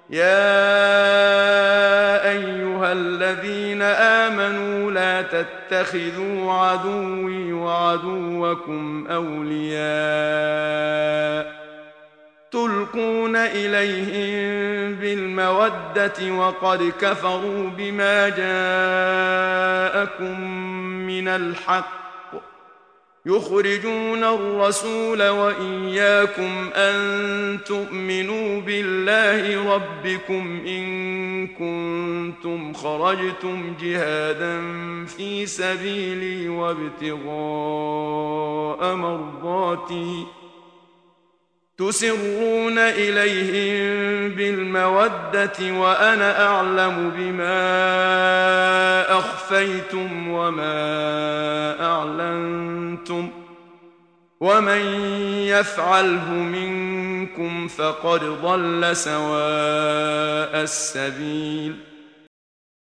يا أيها الذين آمنوا لا تتخذوا عدوي وعدوكم أولياء تلقون إليهم بالمودة وقد كفروا بما جاءكم من الحق يخرجون الرسول وإياكم أن تؤمنوا بالله ربكم إن كنتم خرجتم جهادا في سبيلي وابتغاء مرضاتي تسرون إليهم بالمودة وأنا أعلم بما أخفيتم وما أعلنتم ومن يفعله منكم فقد ضل سواء السبيل